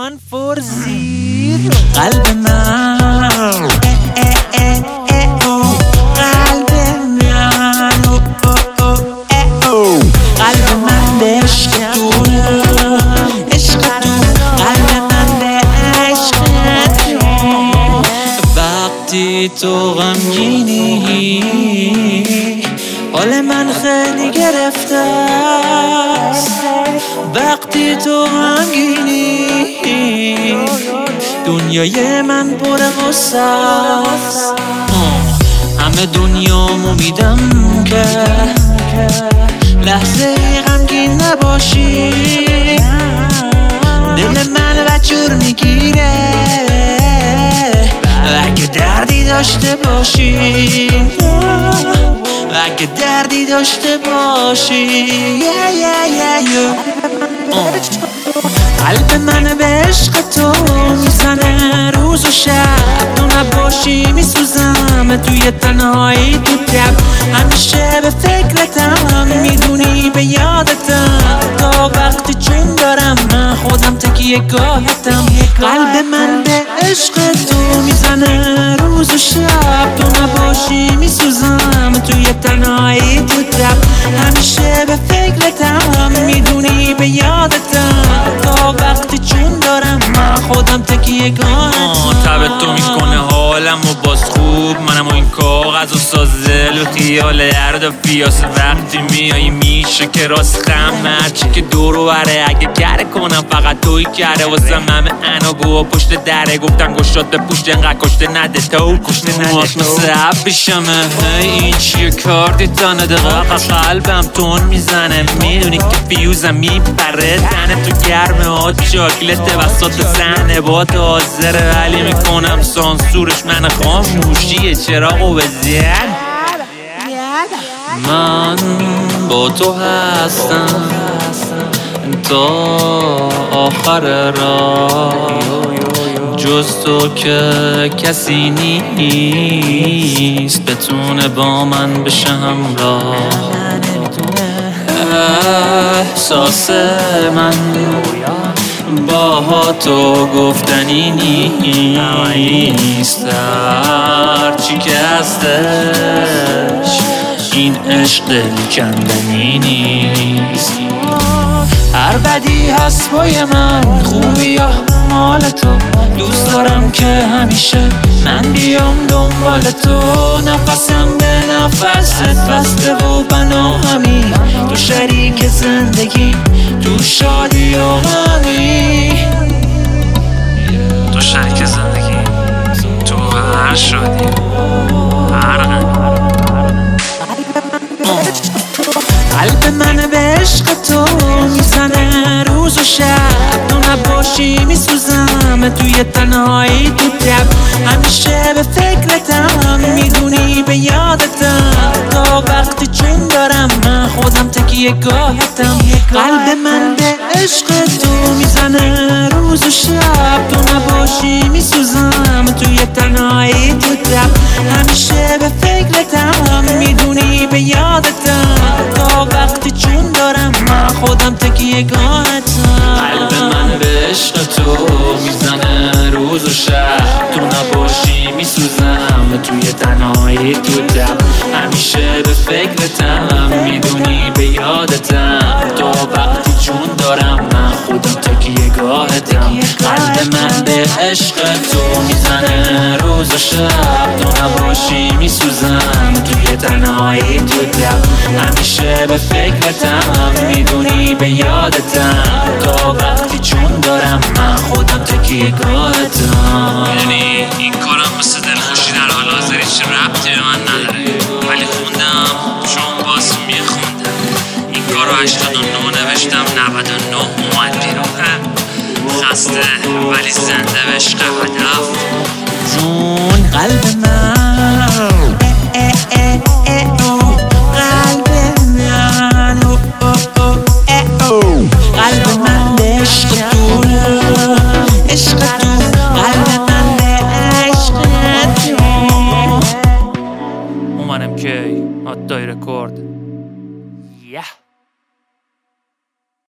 1 4 0 قلب من قلب من قلب من به عشق تو عشق تو قلب من به عشق تو وقتی تو غمگینی حال من خیلی گرفته است وقتی تو غمگینی دنیای من پر غصه است همه دنیامو میدم که لحظه غمگین نباشی دل من وجور میگیره اگه دردی داشته باشی اگه دردی داشته باشی قلب من به عشق تو میزنه روز و شب تو نباشی میسوزم توی تنهایی تو تب همیشه به فکرتم میدونی به یادتم تا وقتی چون دارم من خودم تکیه گاهتم قلب من به عشق تو میزنه روز و شب تو نباشی میسوزم توی تنهایی تو تب همیشه به فکرتم میدونی به یادتم تا وقتی چون دارم من خودم تکیه گاهتم تب تو میکنه حالم و باز خوب منم و این کاغذ و سازل و خیال درد و فیاس وقتی میایی میشه که راست خم هرچی که دورو بره اگه گره کنم فقط توی کره واسم همه انابو پشت دره گفتن گشاد به پوشت انقدر کشته نده تو کشته نده مثل عب بشمه این چیه کار دیتانه دقیقه قلبم تون میزنه میدونی که فیوزم میپره تنه تو گرمه ها چاکلته وسط صحنه با تو حاضره ولی میکنم سانسورش من خاموشیه چراغو بزن من با تو هستم تا آخر راه جز تو که کسی نیست بتونه با من بشه همراه احساس من با تو گفتنی نیست هرچی که هستش این عشق دل کندنی نیست هر بدی هست بای من خوبی یا مال تو دوست دارم که همیشه من بیام دنبال تو نفسم به نفست بسته و بنا همین تو شریک زندگی تو شادی و غمی تو شریک زندگی تو هر شادی هر غمی قلب من به عشق تو میزنه روز و شب تو نباشی میسوزم توی تنهایی تو تب همیشه به فکرتم میدونی به یادتم تا وقتی چون دارم من خودم تکیه گاهتم قلب من به عشق تو میزنه روز و شب تو نباشی میسوزم توی تنهایی تو تب همیشه به فکرتم میدونی به یادتم تا وقتی چون دارم من خودم تکیه گاهتم قلب من به عشق تو میزنه روز و شب تو نباشی میسوزم توی تنهایی تو دب همیشه به فکرتم میدونی به یادتم تا وقتی چون دارم من خودم تکیه گاهتم قلب من به عشق تو میزنه روز و شب تو نباشی میسوزم توی تنهایی تو دب همیشه به فکرتم میدونی به یادتم تا وقتی چون دارم من خودم تکیه گاهتم میدونی این کارم مثل دلخوشی در حال حاضر هیچ ربطی به من نداره ولی خوندم چون باز میخوندم این کارو 89 نوشتم 99 اومد بیرون خسته ولی زنده به عشق هدف جون قلب من قلب من قلب من به عشق تو عشق تو قلب من به عشق تو اومنم کی حتی رکورد